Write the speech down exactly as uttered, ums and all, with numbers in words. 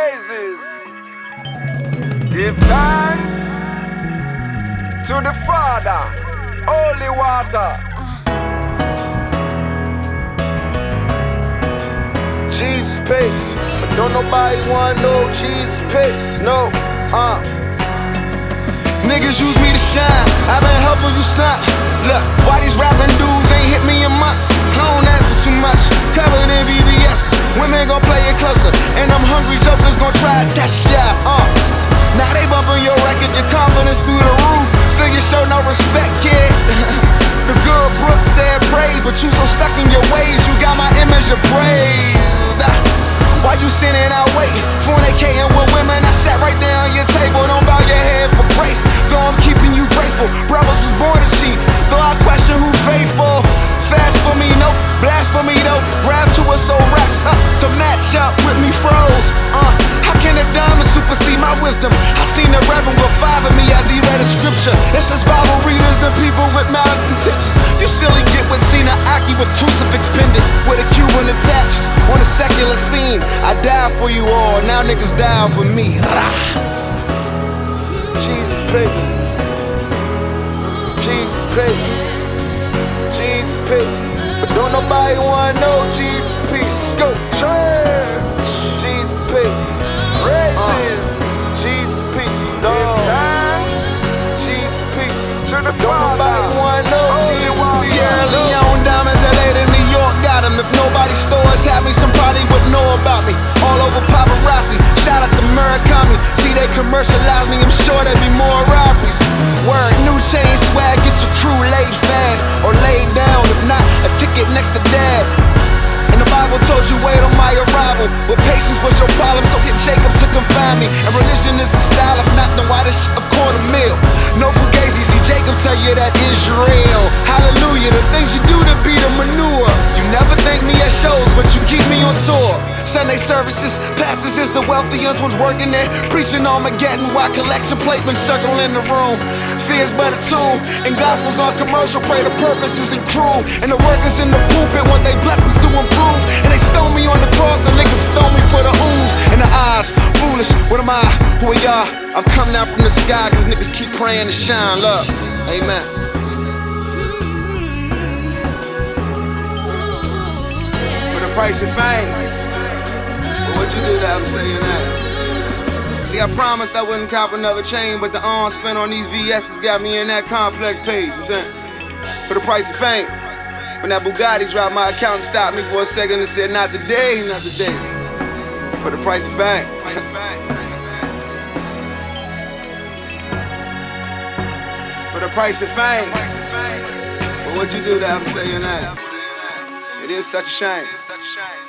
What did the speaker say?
praises. Give thanks to the Father, holy water. G-Space, but don't nobody want no G-Space, no, uh. Niggas use me to shine, I've been helping you stunt. Look, why these rapping dudes ain't hit me in months? I don't ask for too much, covered in V V S. Women gon' play it closer, and them hungry jokers gon' try to test ya, uh. Now they bumping your record, your confidence through the roof. Still you show no respect, kid. The good Brooks said praise, but you so stuck in your ways, you got my image appraised. Why you sitting out waiting, fornicating with women? I sat right there on your table, don't bow your head for grace. Though I'm keeping you graceful, brothers was born to cheat. Though I question who faithful, fast for me, nope, blasphemy though. Grab to us, so racks up to match up with me froze. Uh, how can a diamond supersede my wisdom? I seen the reverend with five of me as he read a scripture. It says Bible readers, the people with malice intentions. You silly get with Tina Aki with crucifix pendant, with a Cuban attached on a secular scene. I died for you all, now niggas die for me. G-Space, G-Space, G-Space, but don't nobody want no G-Space. Let's go, church. G-Space, praises, G-Space, dog. G-Space, to the Father. Don't nobody want no G-Space. Sierra Leone diamonds, L A to New York got them. If nobody stores had me, some probably would know about me. All over paparazzi, shout out to Murakami. See they commercialize me, I'm sure there'd be more robberies. Word, new chain swag, get your crew laid fast or laid down. If not, a ticket next to dad. And the Bible told you wait on my arrival, but patience was your problem, so hit Jacob to confine me. And religion is a style, if not, then why this shit a quarter mil? No fugazi, see Jacob tell you that Israel. Hallelujah, the things you do to be the manure. You never thank me at shows, but you keep me on tour. Sunday services, pastors is the wealthy ones working there, preaching Armageddon while collection plate been circling the room. Fear's but a tool, and gospel's gone commercial, pray the purpose isn't cruel. And the workers in the pulpit want they blessings to improve. And they stole me on the cross, and niggas stole me for the ooze. And the eyes, foolish, what am I, who are y'all? I'm coming out from the sky, cause niggas keep praying to shine, love, amen. For the price of fame, but what you do that I'm saying that? See, I promised I wouldn't cop another chain, but the arm spent on these V S's got me in that complex page, you know what I'm saying? For the price of fame. When that Bugatti dropped, my accountant stopped me for a second and said, not today, not today. For the price of fame. For the price of fame. But what you do that I'm saying that? It is such a shame.